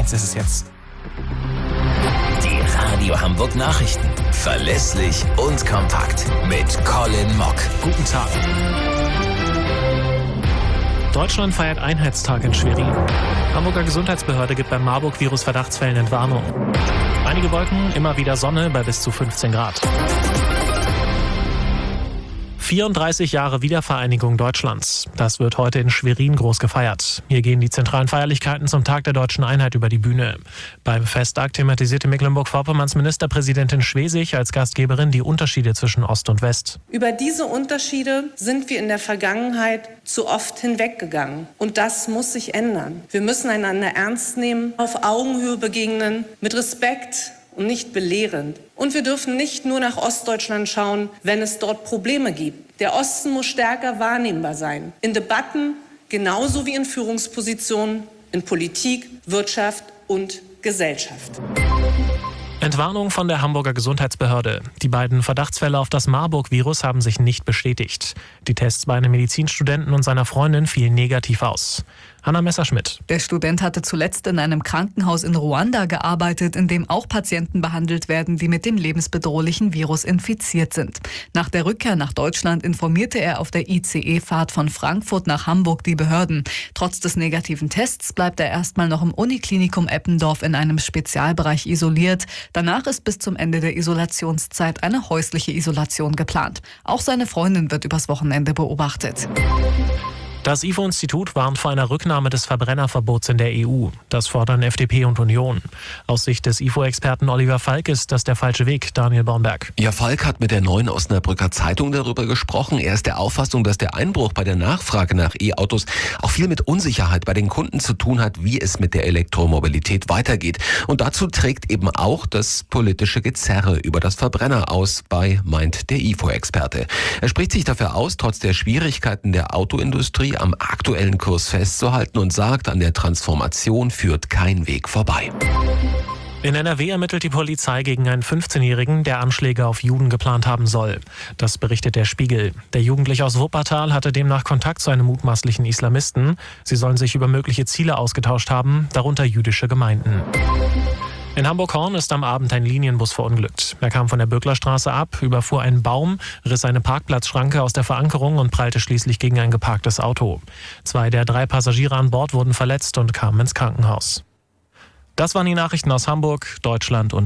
März ist es jetzt. Die Radio Hamburg Nachrichten. Verlässlich und kompakt. Mit Colin Mock. Guten Tag. Deutschland feiert Einheitstag in Schwerin. Hamburger Gesundheitsbehörde gibt beim Marburg-Virus-Verdachtsfällen Entwarnung. Einige Wolken, immer wieder Sonne bei bis zu 15 Grad. 34 Jahre Wiedervereinigung Deutschlands. Das wird heute in Schwerin groß gefeiert. Hier gehen die zentralen Feierlichkeiten zum Tag der deutschen Einheit über die Bühne. Beim Festtag thematisierte Mecklenburg-Vorpommerns Ministerpräsidentin Schwesig als Gastgeberin die Unterschiede zwischen Ost und West. Über diese Unterschiede sind wir in der Vergangenheit zu oft hinweggegangen. Und das muss sich ändern. Wir müssen einander ernst nehmen, auf Augenhöhe begegnen, mit Respekt und nicht belehrend. Und wir dürfen nicht nur nach Ostdeutschland schauen, wenn es dort Probleme gibt. Der Osten muss stärker wahrnehmbar sein. In Debatten genauso wie in Führungspositionen, in Politik, Wirtschaft und Gesellschaft. Entwarnung von der Hamburger Gesundheitsbehörde. Die beiden Verdachtsfälle auf das Marburg-Virus haben sich nicht bestätigt. Die Tests bei einem Medizinstudenten und seiner Freundin fielen negativ aus. Hanna Messerschmidt. Der Student hatte zuletzt in einem Krankenhaus in Ruanda gearbeitet, in dem auch Patienten behandelt werden, die mit dem lebensbedrohlichen Virus infiziert sind. Nach der Rückkehr nach Deutschland informierte er auf der ICE-Fahrt von Frankfurt nach Hamburg die Behörden. Trotz des negativen Tests bleibt er erstmal noch im Uniklinikum Eppendorf in einem Spezialbereich isoliert. Danach ist bis zum Ende der Isolationszeit eine häusliche Isolation geplant. Auch seine Freundin wird übers Wochenende beobachtet. Das IFO-Institut warnt vor einer Rücknahme des Verbrennerverbots in der EU. Das fordern FDP und Union. Aus Sicht des IFO-Experten Oliver Falk ist das der falsche Weg. Daniel Bornberg. Ja, Falk hat mit der Neuen Osnabrücker Zeitung darüber gesprochen. Er ist der Auffassung, dass der Einbruch bei der Nachfrage nach E-Autos auch viel mit Unsicherheit bei den Kunden zu tun hat, wie es mit der Elektromobilität weitergeht. Und dazu trägt eben auch das politische Gezerre über das Verbrenner aus bei, meint der IFO-Experte. Er spricht sich dafür aus, trotz der Schwierigkeiten der Autoindustrie am aktuellen Kurs festzuhalten und sagt, an der Transformation führt kein Weg vorbei. In NRW ermittelt die Polizei gegen einen 15-Jährigen, der Anschläge auf Juden geplant haben soll. Das berichtet der Spiegel. Der Jugendliche aus Wuppertal hatte demnach Kontakt zu einem mutmaßlichen Islamisten. Sie sollen sich über mögliche Ziele ausgetauscht haben, darunter jüdische Gemeinden. In Hamburg-Horn ist am Abend ein Linienbus verunglückt. Er kam von der Böcklerstraße ab, überfuhr einen Baum, riss eine Parkplatzschranke aus der Verankerung und prallte schließlich gegen ein geparktes Auto. 2 der 3 Passagiere an Bord wurden verletzt und kamen ins Krankenhaus. Das waren die Nachrichten aus Hamburg, Deutschland und